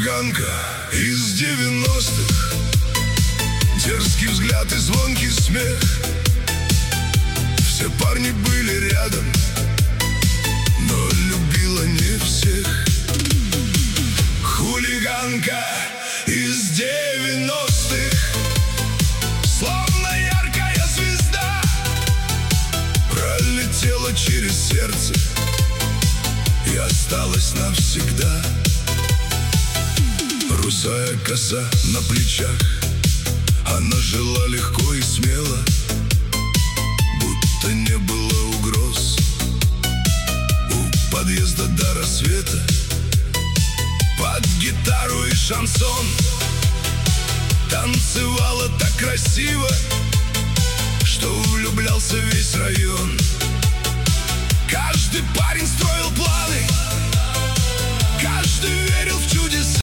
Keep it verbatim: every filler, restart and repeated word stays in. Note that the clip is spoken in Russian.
Хулиганка из девяностых, дерзкий взгляд и звонкий смех. Все парни были рядом, но любила не всех. Хулиганка из девяностых, словно яркая звезда, пролетела через сердце и осталась навсегда. Русая коса на плечах, она жила легко и смело, будто не было угроз. У подъезда до рассвета под гитару и шансон танцевала так красиво, что влюблялся весь район. Каждый парень строил планы, каждый верил в чудеса.